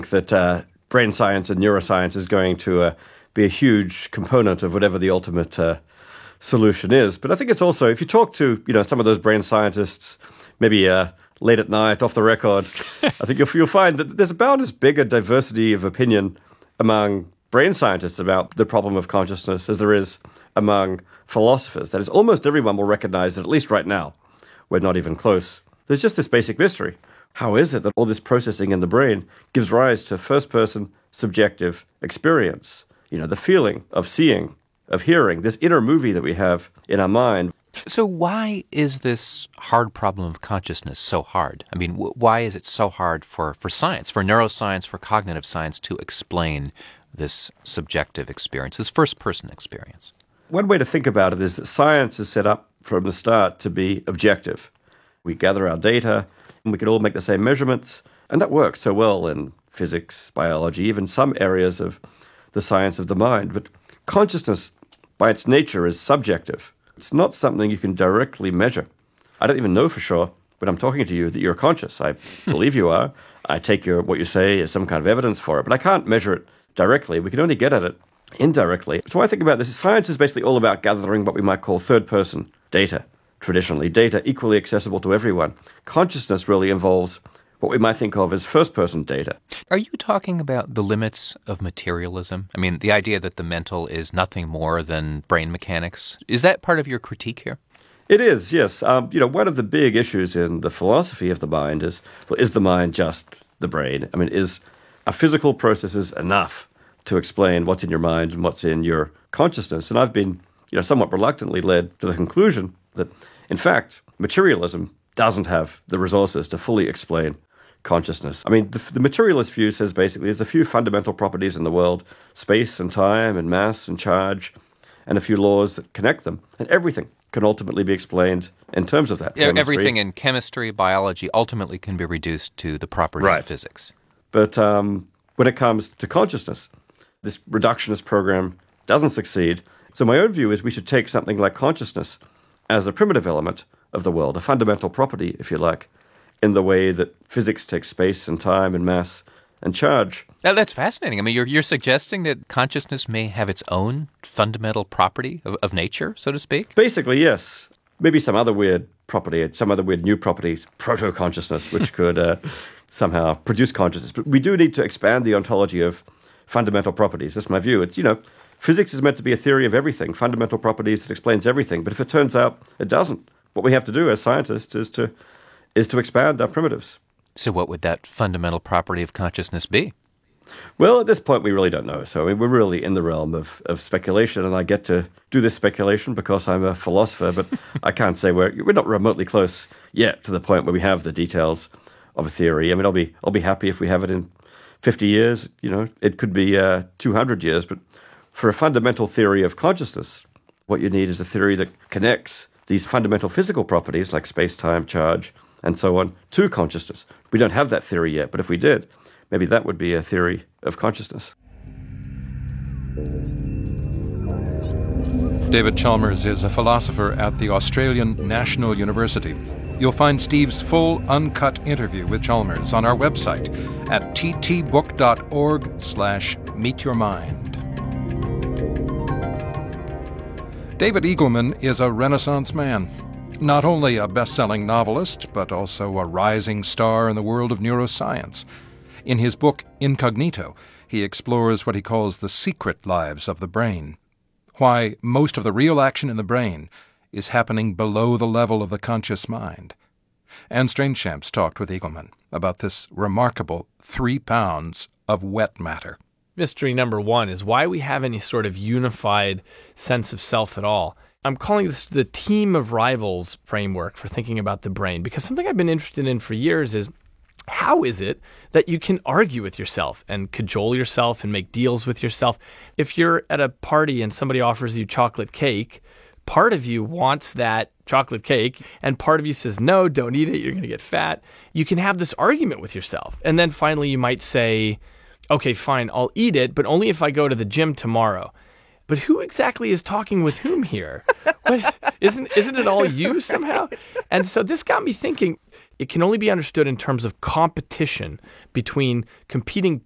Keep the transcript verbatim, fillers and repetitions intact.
that uh, brain science and neuroscience is going to uh, be a huge component of whatever the ultimate uh, solution is. But I think it's also, if you talk to, you know, some of those brain scientists, maybe uh, late at night, off the record, I think you'll, you'll find that there's about as big a diversity of opinion among brain scientists about the problem of consciousness as there is among philosophers. That is, almost everyone will recognize that, at least right now, we're not even close. There's just this basic mystery. How is it that all this processing in the brain gives rise to first-person subjective experience? You know, the feeling of seeing, of hearing, this inner movie that we have in our mind. So why is this hard problem of consciousness so hard? I mean, w- why is it so hard for, for science, for neuroscience, for cognitive science to explain this subjective experience, this first-person experience? One way to think about it is that science is set up from the start to be objective. We gather our data, and we can all make the same measurements, and that works so well in physics, biology, even some areas of the science of the mind. But consciousness, by its nature, is subjective. It's not something you can directly measure. I don't even know for sure, when I'm talking to you, that you're conscious. I believe you are. I take your what you say as some kind of evidence for it, but I can't measure it directly. We can only get at it indirectly. So when I think about this, science is basically all about gathering what we might call third-person data, traditionally, data equally accessible to everyone. Consciousness really involves what we might think of as first-person data. Are you talking about the limits of materialism? I mean, the idea that the mental is nothing more than brain mechanics. Is that part of your critique here? It is, yes. Um, you know, one of the big issues in the philosophy of the mind is, well, is the mind just the brain? I mean, is are physical processes enough to explain what's in your mind and what's in your consciousness? And I've been, you know, somewhat reluctantly led to the conclusion that, in fact, materialism doesn't have the resources to fully explain consciousness. I mean, the, the materialist view says basically there's a few fundamental properties in the world, space and time and mass and charge, and a few laws that connect them, and everything can ultimately be explained in terms of that. Yeah, everything in chemistry, biology, ultimately can be reduced to the properties right. of physics. But um, when it comes to consciousness, this reductionist program doesn't succeed. So my own view is we should take something like consciousness as a primitive element of the world, a fundamental property, if you like, in the way that physics takes space and time and mass and charge. Now, that's fascinating. I mean, you're you're suggesting that consciousness may have its own fundamental property of, of nature, so to speak? Basically, yes. Maybe some other weird property, some other weird new property, proto-consciousness, which could uh, somehow produce consciousness. But we do need to expand the ontology of fundamental properties. That's my view. It's, you know, physics is meant to be a theory of everything, fundamental properties that explains everything. But if it turns out it doesn't, what we have to do as scientists is to is to expand our primitives. So what would that fundamental property of consciousness be? Well, at this point, we really don't know. So I mean, we're really in the realm of, of speculation, and I get to do this speculation because I'm a philosopher, but I can't say we're, we're not remotely close yet to the point where we have the details of a theory. I mean, I'll be I'll be happy if we have it in fifty years. You know, it could be uh, two hundred years, but for a fundamental theory of consciousness, what you need is a theory that connects these fundamental physical properties like space, time, charge, and so on, to consciousness. We don't have that theory yet, but if we did, maybe that would be a theory of consciousness. David Chalmers is a philosopher at the Australian National University. You'll find Steve's full, uncut interview with Chalmers on our website at ttbook.org slash meetyourmind. David Eagleman is a Renaissance man. Not only a best-selling novelist, but also a rising star in the world of neuroscience. In his book, Incognito, he explores what he calls the secret lives of the brain, why most of the real action in the brain is happening below the level of the conscious mind. Anne Strangeshamps talked with Eagleman about this remarkable three pounds of wet matter. Mystery number one is why we have any sort of unified sense of self at all. I'm calling this the team of rivals framework for thinking about the brain, because something I've been interested in for years is how is it that you can argue with yourself and cajole yourself and make deals with yourself? If you're at a party and somebody offers you chocolate cake, part of you wants that chocolate cake and part of you says, no, don't eat it, you're going to get fat. You can have this argument with yourself. And then finally you might say, okay, fine, I'll eat it, but only if I go to the gym tomorrow. But who exactly is talking with whom here? What, isn't isn't it all you somehow? And so this got me thinking, it can only be understood in terms of competition between competing